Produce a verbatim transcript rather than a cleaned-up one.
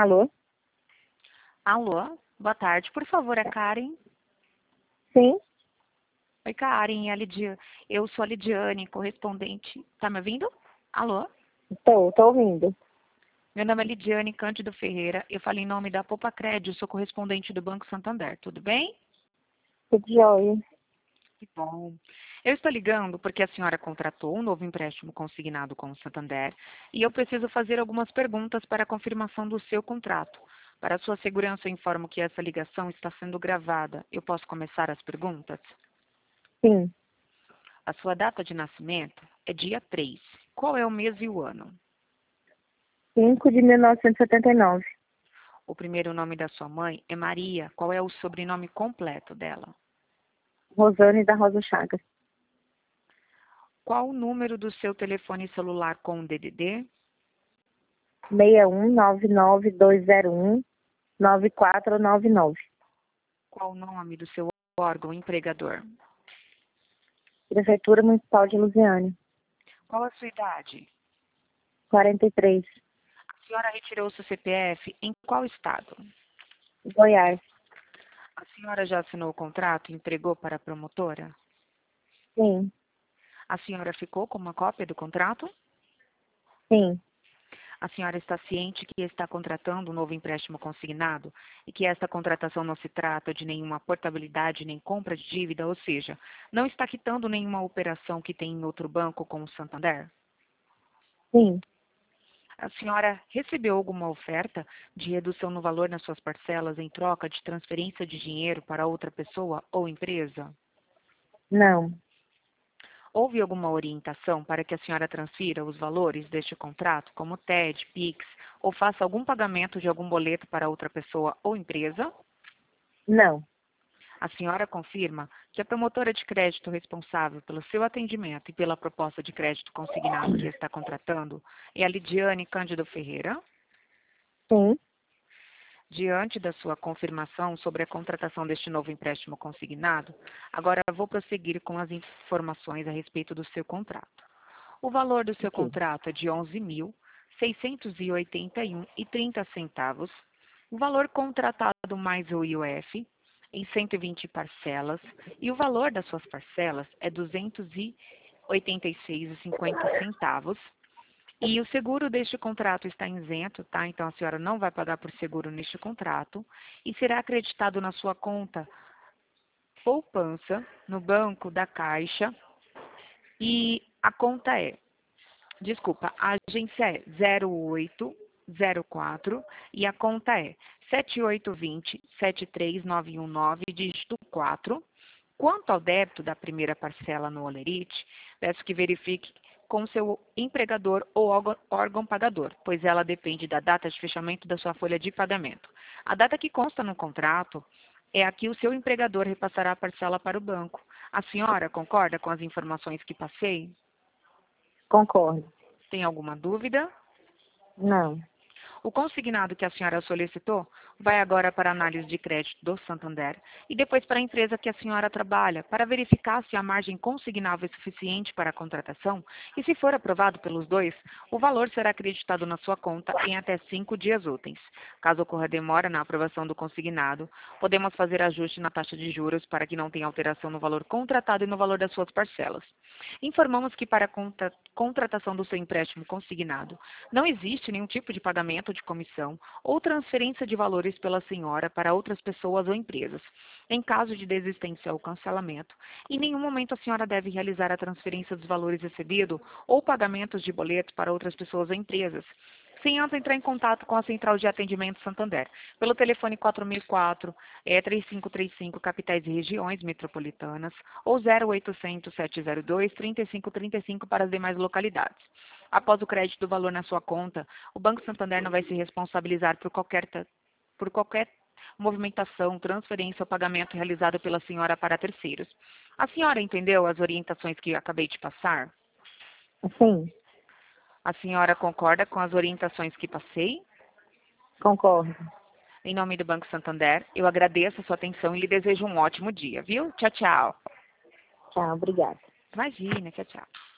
Alô? Alô, boa tarde. Por favor, é Karen? Sim? Oi, Karen, é a Lidia. Eu sou a Lidiane, correspondente. Tá me ouvindo? Alô? Tô, tô ouvindo. Meu nome é Lidiane Cândido Ferreira. Eu falo em nome da Poupa Crédito, sou correspondente do Banco Santander. Tudo bem? Tudo jóia. Que bom. Eu estou ligando porque a senhora contratou um novo empréstimo consignado com o Santander e eu preciso fazer algumas perguntas para a confirmação do seu contrato. Para a sua segurança, eu informo que essa ligação está sendo gravada. Eu posso começar as perguntas? Sim. A sua data de nascimento é dia três. Qual é o mês e o ano? cinco de mil novecentos e setenta e nove. O primeiro nome da sua mãe é Maria. Qual é o sobrenome completo dela? Rosane da Rosa Chagas. Qual o número do seu telefone celular com D D D? seis um nove nove dois zero um nove quatro nove nove. Qual o nome do seu órgão empregador? Prefeitura Municipal de Lusiânia. Qual a sua idade? quarenta e três. A senhora retirou seu C P F em qual estado? Goiás. A senhora já assinou o contrato e entregou para a promotora? Sim. A senhora ficou com uma cópia do contrato? Sim. A senhora está ciente que está contratando um novo empréstimo consignado e que esta contratação não se trata de nenhuma portabilidade nem compra de dívida, ou seja, não está quitando nenhuma operação que tem em outro banco com o Santander? Sim. A senhora recebeu alguma oferta de redução no valor nas suas parcelas em troca de transferência de dinheiro para outra pessoa ou empresa? Não. Houve alguma orientação para que a senhora transfira os valores deste contrato, como T E D, Pix, ou faça algum pagamento de algum boleto para outra pessoa ou empresa? Não. A senhora confirma que a promotora de crédito responsável pelo seu atendimento e pela proposta de crédito consignado que está contratando é a Lidiane Cândido Ferreira? Sim. Diante da sua confirmação sobre a contratação deste novo empréstimo consignado, agora vou prosseguir com as informações a respeito do seu contrato. O valor do seu Ok. contrato é de onze mil seiscentos e oitenta e um e trinta centavos. O valor contratado mais o I O F em cento e vinte parcelas e o valor das suas parcelas é duzentos e oitenta e seis reais e cinquenta centavos. E o seguro deste contrato está isento, tá? Então a senhora não vai pagar por seguro neste contrato e será acreditado na sua conta poupança no banco da Caixa e a conta é, desculpa, a agência é zero oito zero quatro e a conta é sete oito dois zero sete três nove um nove, dígito quatro. Quanto ao débito da primeira parcela no Olerite, peço que verifique com seu empregador ou órgão, órgão pagador, pois ela depende da data de fechamento da sua folha de pagamento. A data que consta no contrato é a que o seu empregador repassará a parcela para o banco. A senhora concorda com as informações que passei? Concordo. Tem alguma dúvida? Não. O consignado que a senhora solicitou vai agora para a análise de crédito do Santander e depois para a empresa que a senhora trabalha, para verificar se a margem consignável é suficiente para a contratação e, se for aprovado pelos dois, o valor será acreditado na sua conta em até cinco dias úteis. Caso ocorra demora na aprovação do consignado, podemos fazer ajuste na taxa de juros para que não tenha alteração no valor contratado e no valor das suas parcelas. Informamos que para a contra- contratação do seu empréstimo consignado, não existe nenhum tipo de pagamento de comissão ou transferência de valores pela senhora para outras pessoas ou empresas. Em caso de desistência ou cancelamento, em nenhum momento a senhora deve realizar a transferência dos valores recebidos ou pagamentos de boletos para outras pessoas ou empresas, sem antes entrar em contato com a Central de Atendimento Santander, pelo telefone quatro mil e quatro, é, três cinco três cinco, capitais e regiões metropolitanas, ou zero oitocentos, sete zero dois, trinta e cinco trinta e cinco para as demais localidades. Após o crédito do valor na sua conta, o Banco Santander não vai se responsabilizar por qualquer, ta- por qualquer movimentação, transferência ou pagamento realizado pela senhora para terceiros. A senhora entendeu as orientações que eu acabei de passar? Sim. A senhora concorda com as orientações que passei? Concordo. Em nome do Banco Santander, eu agradeço a sua atenção e lhe desejo um ótimo dia, viu? Tchau, tchau. Tchau, obrigada. Imagina, tchau, tchau.